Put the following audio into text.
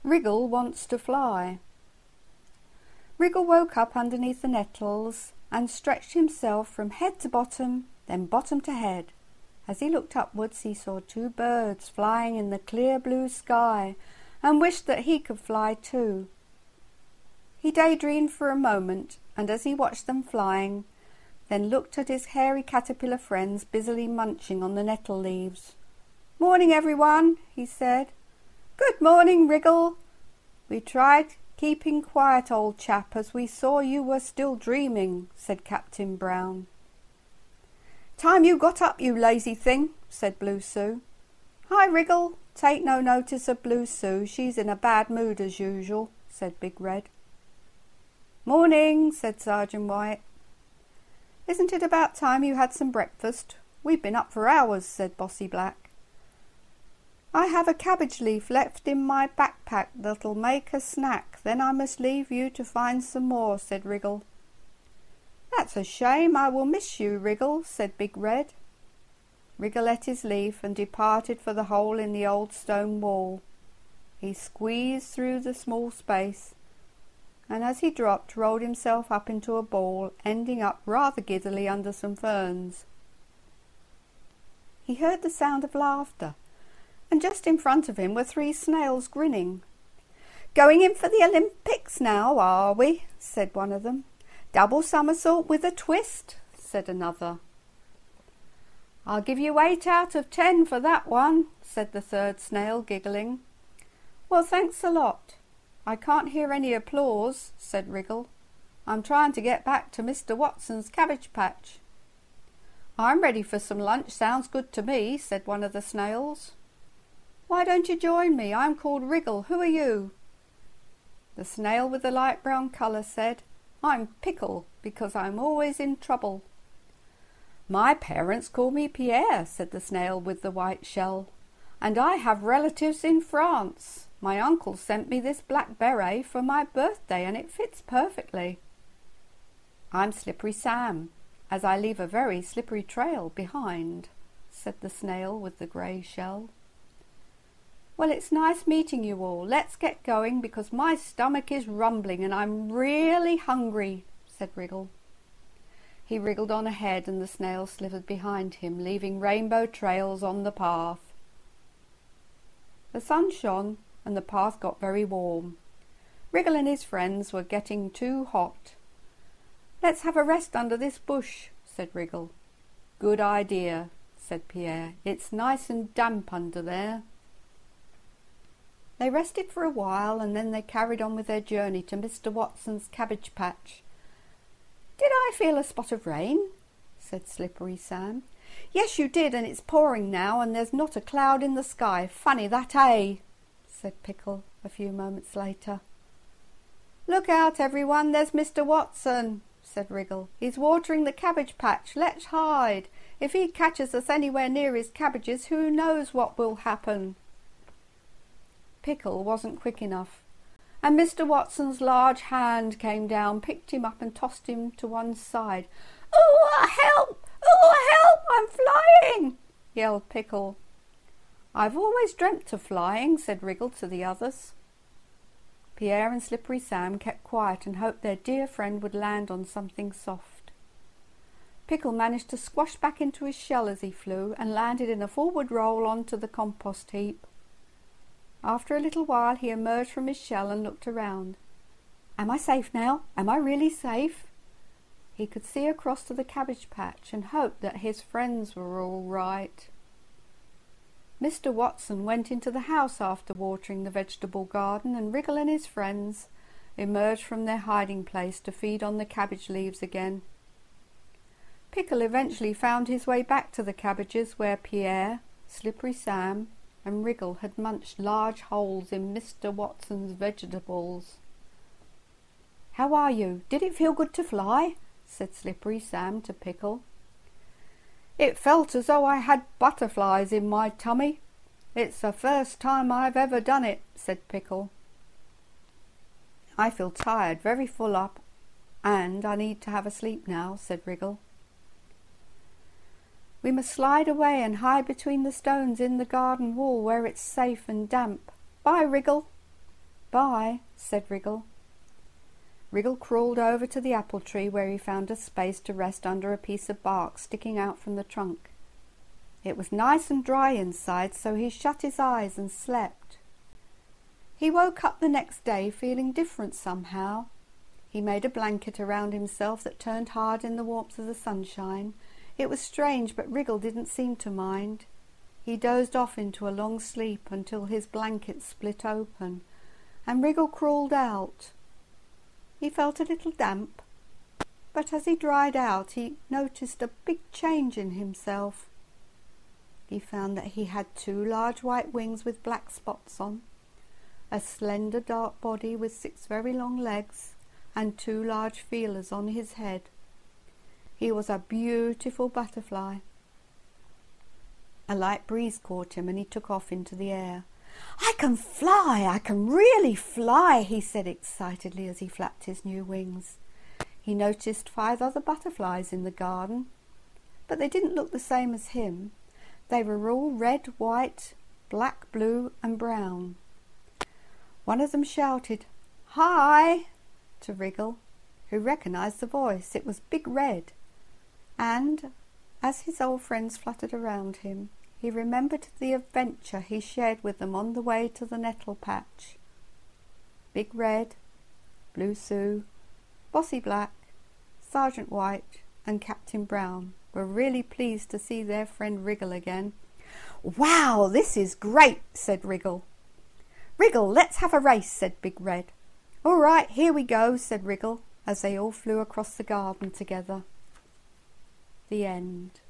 Wriggle wants to fly. Wriggle woke up underneath the nettles and stretched himself from head to bottom, then bottom to head. As he looked upwards, he saw two birds flying in the clear blue sky and wished that he could fly too. He daydreamed for a moment, and as he watched them flying, then looked at his hairy caterpillar friends busily munching on the nettle leaves. "Morning, everyone," he said. "Good morning, Wriggle. We tried keeping quiet, old chap, as we saw you were still dreaming," said Captain Brown. "Time you got up, you lazy thing," said Blue Sue. "Hi, Wriggle. Take no notice of Blue Sue. She's in a bad mood as usual," said Big Red. "Morning," said Sergeant White. "Isn't it about time you had some breakfast? We've been up for hours," said Bossy Black. "I have a cabbage leaf left in my backpack that'll make a snack. Then I must leave you to find some more," said Wriggle. "That's a shame. I will miss you, Wriggle," said Big Red. Wriggle ate his leaf and departed for the hole in the old stone wall. He squeezed through the small space, and as he dropped, rolled himself up into a ball, ending up rather giddily under some ferns. He heard the sound of laughter, and just in front of him were three snails grinning. "Going in for the Olympics now, are we?" said one of them. "Double somersault with a twist," said another. "I'll give you 8 out of 10 for that one," said the third snail, giggling. "Well, thanks a lot. I can't hear any applause," said Wriggle. "I'm trying to get back to Mr. Watson's cabbage patch." "I'm ready for some lunch, sounds good to me," said one of the snails. "Why don't you join me? I'm called Wriggle. Who are you?" The snail with the light brown colour said, "I'm Pickle, because I'm always in trouble." "My parents call me Pierre," said the snail with the white shell, "and I have relatives in France. My uncle sent me this black beret for my birthday, and it fits perfectly." "I'm Slippery Sam, as I leave a very slippery trail behind," said the snail with the grey shell. "Well, it's nice meeting you all. Let's get going, because my stomach is rumbling and I'm really hungry," said Wriggle. He wriggled on ahead and the snail slithered behind him, leaving rainbow trails on the path. The sun shone and the path got very warm. Wriggle and his friends were getting too hot. "Let's have a rest under this bush," said Wriggle. "Good idea," said Pierre. "It's nice and damp under there." They rested for a while, and then they carried on with their journey to Mr. Watson's cabbage patch. "Did I feel a spot of rain?" said Slippery Sam. "Yes, you did, and it's pouring now, and there's not a cloud in the sky. Funny that, eh?" said Pickle a few moments later. "Look out, everyone, there's Mr. Watson," said Wriggle. "He's watering the cabbage patch. Let's hide. If he catches us anywhere near his cabbages, who knows what will happen?" Pickle wasn't quick enough, and Mr. Watson's large hand came down, picked him up and tossed him to one side. "Oh, help! Oh, help! I'm flying!" yelled Pickle. "I've always dreamt of flying," said Wriggle to the others. Pierre and Slippery Sam kept quiet and hoped their dear friend would land on something soft. Pickle managed to squash back into his shell as he flew and landed in a forward roll onto the compost heap. After a little while he emerged from his shell and looked around. "Am I safe now? Am I really safe?" He could see across to the cabbage patch and hoped that his friends were all right. Mr. Watson went into the house after watering the vegetable garden, and Wriggle and his friends emerged from their hiding place to feed on the cabbage leaves again. Pickle eventually found his way back to the cabbages where Pierre, Slippery Sam and Wriggle had munched large holes in Mr. Watson's vegetables. "How are you? Did it feel good to fly?" said Slippery Sam to Pickle. "It felt as though I had butterflies in my tummy. It's the first time I've ever done it," said Pickle. "I feel tired, very full up, and I need to have a sleep now," said Wriggle. "We must slide away and hide between the stones in the garden wall where it's safe and damp. Bye, Wriggle." Goodbye, said Wriggle. Wriggle crawled over to the apple tree where he found a space to rest under a piece of bark sticking out from the trunk. It was nice and dry inside, so he shut his eyes and slept. He woke up the next day feeling different somehow. He made a blanket around himself that turned hard in the warmth of the sunshine. It was strange, but Wriggle didn't seem to mind. He dozed off into a long sleep until his blanket split open, and Wriggle crawled out. He felt a little damp, but as he dried out he noticed a big change in himself. He found that he had 2 large white wings with black spots on, a slender dark body with 6 very long legs, and 2 large feelers on his head. He was a beautiful butterfly. A light breeze caught him and he took off into the air. "I can fly! I can really fly!" he said excitedly as he flapped his new wings. He noticed 5 other butterflies in the garden, but they didn't look the same as him. They were all red, white, black, blue and brown. One of them shouted, "Hi!" to Wriggle, who recognised the voice. It was Big Red. And as his old friends fluttered around him, he remembered the adventure he shared with them on the way to the nettle patch. Big Red, Blue Sue, Bossy Black, Sergeant White and Captain Brown were really pleased to see their friend Wriggle again. "Wow, this is great," said Wriggle. "Wriggle, let's have a race," said Big Red. "All right, here we go," said Wriggle, as they all flew across the garden together. The end.